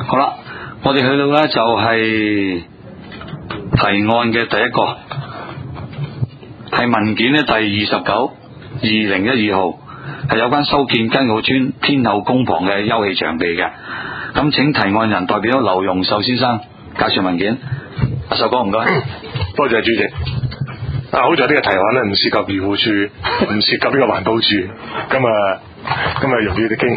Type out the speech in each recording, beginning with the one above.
好啦，我哋去到咧就係提案嘅第一個，係文件咧第29/2012號，係有關修建吉澳村天后宮旁嘅休憩場地嘅。咁請提案人代表劉容壽先生介紹文件。阿壽哥唔該， 多謝主席。好在呢個提案咧唔涉及漁護署，唔涉及呢個環保署，咁啊容易啲傾。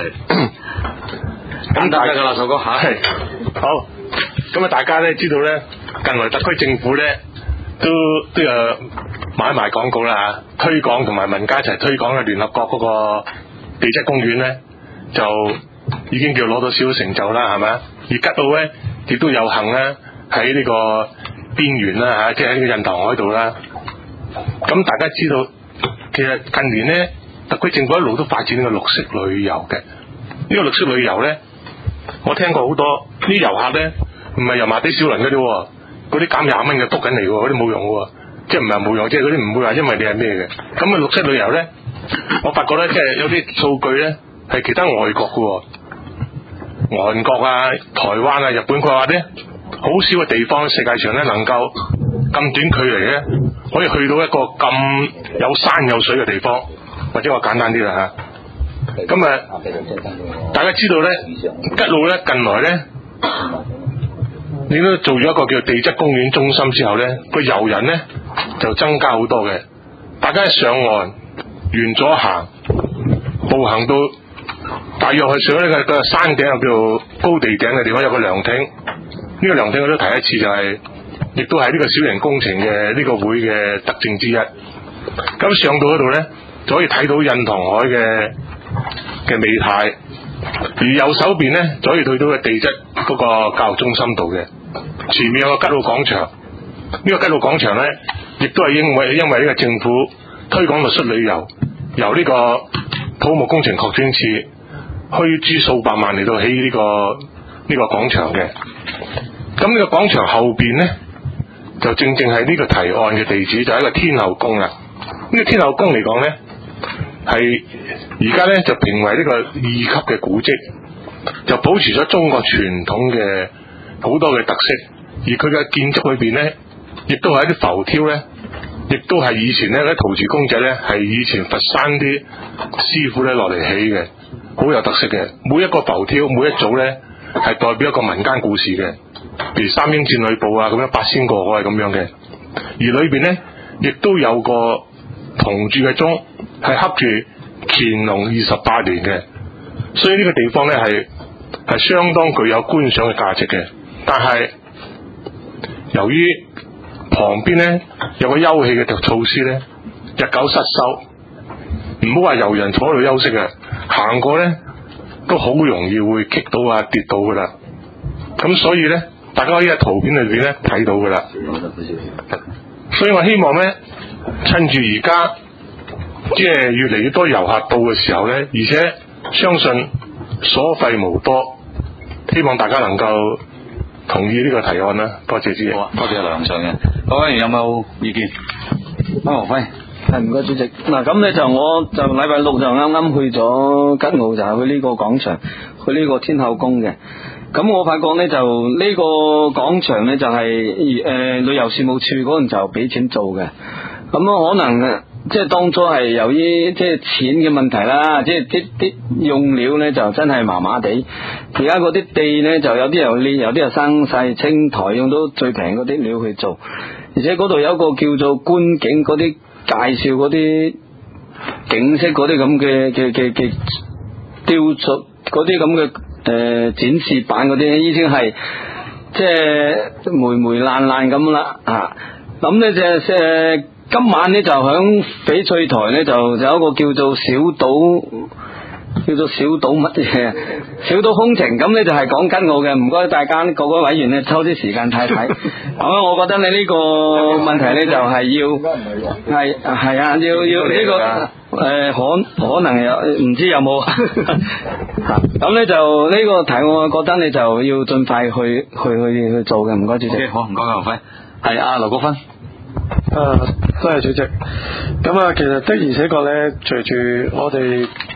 咁大家噶啦，壽哥吓。 係好。咁啊，大家咧知道咧，近來特區政府咧都有買賣廣告啦吓，推廣同埋民間一齊推廣嘅聯合國嗰個地質公園咧，就已經叫攞到少少成就啦，係咪？而吉澳咧亦都有幸咧喺呢個邊緣啦吓，即係喺呢個印塘海度啦。咁大家知道，其實近年咧，特區政府一路都發展呢個綠色旅遊嘅。呢個綠色旅遊咧，我聽過好多啲遊客咧，唔係油麻地小輪嗰啲，嗰啲減20蚊嘅篤緊嚟嘅，嗰啲冇用嘅，即係唔係冇用，即係嗰啲唔會話因為你係咩嘅。咁啊，綠色旅遊咧，我發覺咧，即係有啲數據咧係其他外國嘅，韓國啊、台灣啊、日本，佢話咧好少嘅地方，世界上咧能夠咁短距離咧，可以去到一個咁有山有水嘅地方，或者話簡單啲啦吓。咁啊，大家知道咧，吉澳咧近來咧，你都做咗一個叫地質公園中心之後咧，個遊人咧就增加好多嘅。大家一上岸，沿咗行，步行到大約去上呢個山頂，又叫做高地頂嘅地方，有個涼亭。呢個涼亭我都提一次，就係亦都係呢個小型工程嘅呢個會嘅特徵之一。咁上到嗰度咧，就可以睇到印塘海嘅美態，而右手邊咧就可以去到嘅地質嗰個教育中心度嘅。前面有個吉澳廣場，呢個吉澳廣場咧，亦都係因為呢個政府推廣綠色旅遊，由呢個土木工程擴展處虛資數百萬嚟到起呢個廣場嘅。咁呢個廣場後邊咧，就正正係呢個提案嘅地址，就係一個天后宮啦。呢個天后宮嚟講咧，係而家咧就評為呢個2級嘅古蹟，就保持咗中國傳統嘅好多嘅特色，而佢嘅建築裏邊咧，亦都係一啲浮雕咧，亦都係以前咧啲陶瓷公仔咧，係以前佛山啲師傅咧落嚟起嘅，好有特色嘅。每一個浮雕，每一組咧係代表一個民間故事嘅，譬如三英戰呂布啊，咁樣8仙過海係咁樣嘅。而裏邊咧亦都有個銅鑄嘅鐘，係刻住乾隆28年嘅，所以呢個地方咧係相當具有觀賞嘅價值嘅。但係由於旁邊咧有個休憩嘅措施咧，日久失修，唔好話遊人坐喺度休息啊，行過咧都好容易會棘到啊跌到噶啦。咁所以咧，大家可以喺圖片裏邊咧睇到噶啦。所以我希望咧，趁住而家即係越嚟越多遊客到嘅時候咧，而且相信所費無多，希望大家能夠同意呢個提案啦。多謝主席。 好啊，多謝梁上嘅。各位有冇意見？黃輝。 係唔該主席。嗱咁咧就我就禮拜六就啱啱去咗吉澳，就係去呢個廣場，去呢個天后宮嘅。咁我發覺咧就呢個廣場咧就係旅遊事務處嗰陣就俾錢做嘅。咁可能即係當初係由於即係錢嘅問題啦，即係啲用料咧就真係麻麻地。而家嗰啲地咧就有啲又裂，有啲又生晒青苔，用到最平嗰啲料去做。而且嗰度有一個叫做觀景嗰啲介紹嗰啲景色嗰啲咁嘅雕塑嗰啲咁嘅展示板嗰啲，已經係即係霉爛咁啦啊！咁咧就今晚咧就響翡翠台咧就有一個叫做小島乜嘢小島風情，咁咧就係講吉澳嘅。唔該大家各位委員咧抽啲時間睇睇。咁我覺得你呢個問題咧就係要係啊，要呢個可能有唔知有冇咁咧就呢個題我覺得你就要盡快去做嘅。唔該主席。 好，唔該劉輝。係阿劉國勳。 多謝主席。咁其實的而且確咧，隨住我哋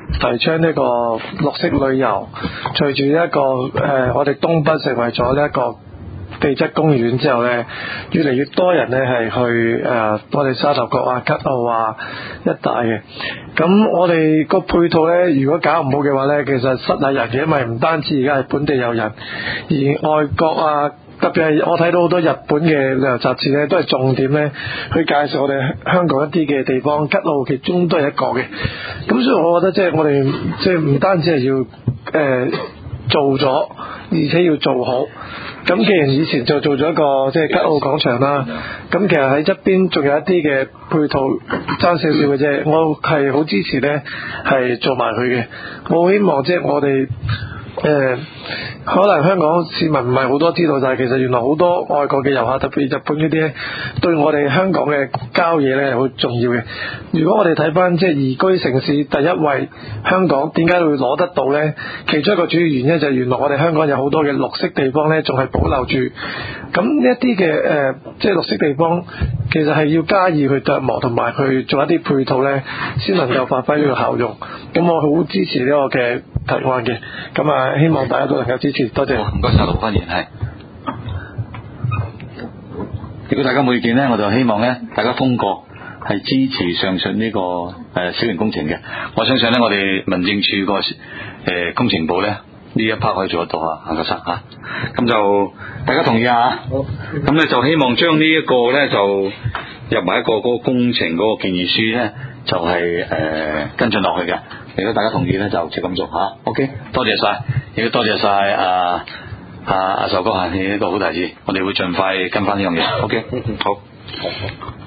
提倡呢個綠色旅遊，隨住一個我哋東北成為咗呢一個地質公園之後呢，越嚟越多人呢係去我哋沙頭角啊、吉澳啊一帶嘅。咁我哋個配套呢，如果搞唔好嘅話呢，其實失禮人嘅，因為唔單止而家係本地有人，而外國啊，特別係我睇到好多日本嘅旅遊雜誌呢，都係重點呢去介紹我哋香港一啲嘅地方，吉澳其中都係一個嘅。咁所以我覺得即係我哋即係唔單止係要做咗，而且要做好。咁既然以前就做咗一個即係吉澳廣場啦，咁其實喺側邊仲有一啲嘅配套爭少少嘅啫，我係好支持呢係做埋佢嘅。我好希望即係我哋可能香港市民唔係好多知道，但係其實原來好多外國嘅遊客，特別日本嗰啲呢，對我哋香港嘅郊野呢係好重要嘅。如果我哋睇翻即係宜居城市第一位香港，點解會攞得到呢？其中一個主要原因就係原來我哋香港有好多嘅綠色地方呢，仲係保留住。咁呢一啲嘅即係綠色地方，其實係要加以去琢磨同埋去做一啲配套呢，先能夠發揮呢個效用。咁我好支持呢個嘅提案嘅。咁啊，希望大家都能夠支持，多謝。 唔該晒盧芬賢，係。如果大家冇意見呢，我就希望呢大家通過係支持上述呢個小型工程嘅。我相信呢，我哋民政處個工程部呢，呢一 part 可以做得到啊，阿教授嚇。咁就大家同意啊。咁呢就希望將呢一個呢，就入埋一個嗰個工程嗰個建議書呢，就係跟進落去嘅。如果大家同意咧，就即咁做嚇。OK， 多謝晒，亦都多謝晒阿壽哥嚇，呢個好大志，我哋會盡快跟翻呢樣嘢。OK， 好。